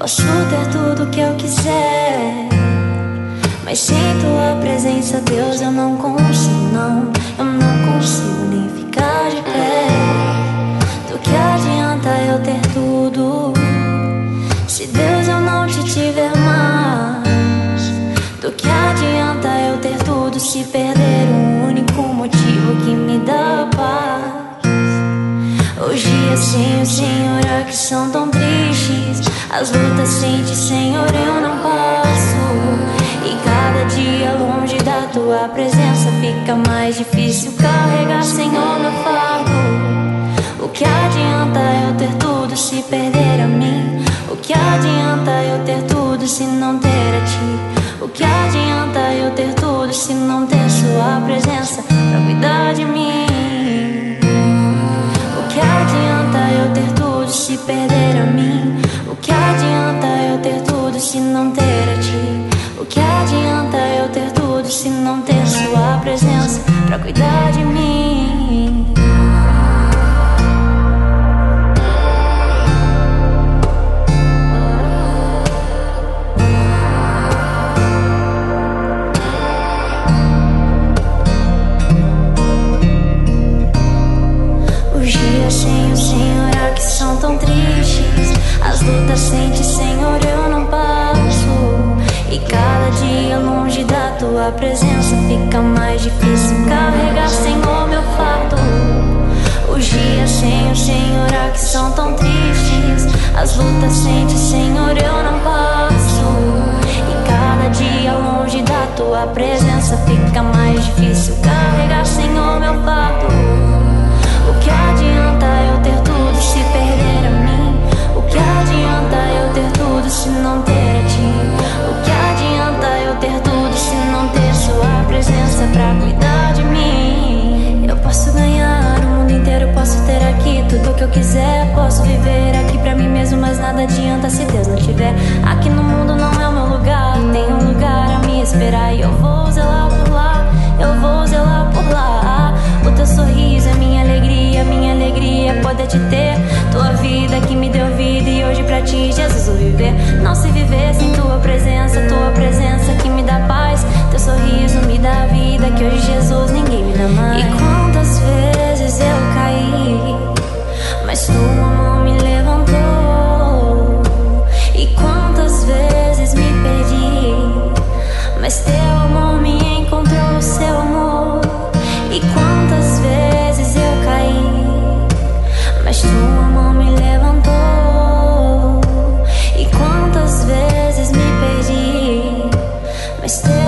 Posso ter tudo que eu quiser, mas sem tua presença, Deus, eu não consigo, não. Eu não consigo nem ficar de pé. Do que adianta eu ter tudo se Deus eu não te tiver mais? Do que adianta eu ter tudo se perder o único motivo que me dá paz? Os dias sem o Senhor aqui são tão tristes, as lutas sem ti, Senhor, eu não passo. E cada dia longe da tua presença fica mais difícil carregar, Senhor, meu fardo. O que adianta eu ter tudo se perder a mim? O que adianta eu ter tudo se não ter a ti? O que adianta eu ter tudo se não ter sua presença pra cuidar de mim? O que adianta eu ter tudo se perder a mim? O que adianta eu ter tudo se não ter a ti? O que adianta eu ter tudo se não ter sua presença pra cuidar de mim? Sem o Senhor aqui são tão tristes, as lutas sem ti, Senhor, eu não passo. E cada dia longe da tua presença fica mais difícil carregar, Senhor, meu fardo. Os dias sem o Senhor aqui são tão tristes, as lutas sem ti, Senhor, eu não passo. E cada dia longe da tua presença fica mais difícil carregar, Senhor, meu fardo. O que adianta eu ter tudo se perder a mim? O que adianta eu ter tudo se não ter a ti? O que adianta eu ter tudo se não ter sua presença pra cuidar de mim? Eu posso ganhar o mundo inteiro, posso ter aqui tudo que eu quiser, posso viver aqui pra mim mesmo, mas nada adianta se Deus não tiver. Aqui no mundo não é o meu lugar, tem um lugar a me esperar e eu vou zelar por lá, eu vou zelar por lá. O teu sorriso é minha alegria é poder te ter. Tua vida que me deu vida e hoje pra ti, Jesus, vou viver. Não se viver sem tua presença que me dá paz. Teu sorriso me dá vida que hoje, Jesus, ninguém me dá mais. E quantas vezes eu caí, mas tua mão me levantou. E quantas vezes me perdi, mas teu amor me encontrou, seu amor. E quantas vezes eu caí, mas tua mão me levantou. E quantas vezes me perdi, mas teu